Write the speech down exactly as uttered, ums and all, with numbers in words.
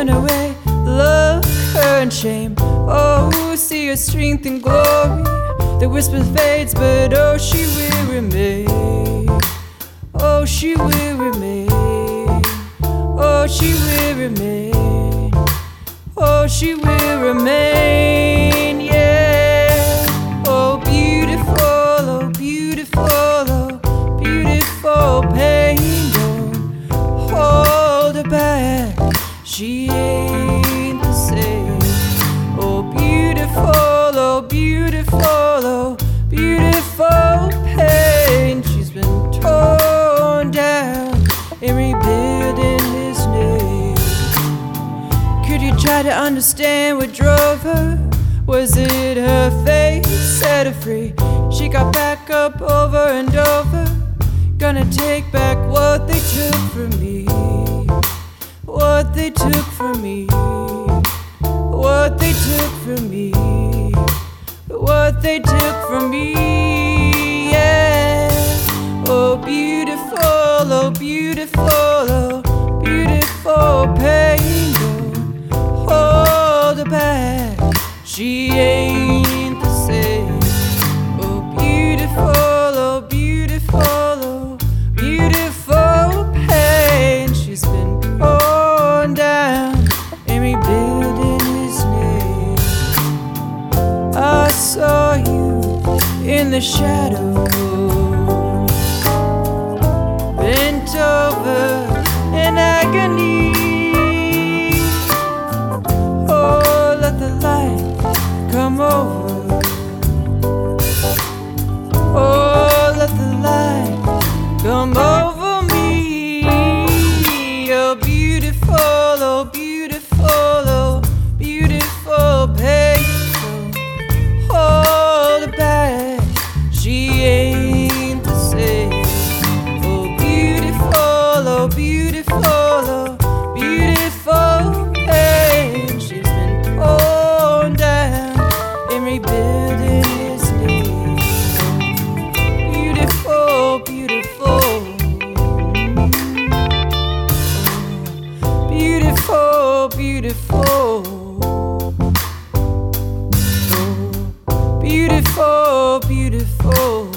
turn away love, her and shame. Oh, see her strength and glory. The whisper fades, but oh, she will remain. Oh, she will remain. Oh, she will remain. Oh, she will remain. Yeah. Oh, beautiful, oh, beautiful, oh, beautiful pain. Don't hold her back. She ain't the same. Oh, beautiful, oh, beautiful, oh, beautiful pain. She's been torn down and rebuilding his name. Could you try to understand what drove her? Was it her faith set her free? She got back up over and over. Gonna take back what they took from me. What they took from me. What they took from me. What they took from me. Yeah. Oh, beautiful, oh, beautiful, oh, beautiful pain. Don't hold her back. She ain't the same. Oh, beautiful, oh, beautiful, oh, beautiful pain. She's been torn down and rebuilding his name. I saw you in the shadow, bent over in agony. Oh, let the light come over. Oh, let the light come over me. Oh, beautiful, oh, beautiful, oh, beautiful pain. Hold her back. She ain't the same. Oh, beautiful, oh, beautiful, oh, beautiful pain. She's been torn down and rebuilding his name. Beautiful, beautiful, beautiful, beautiful, beautiful, beautiful.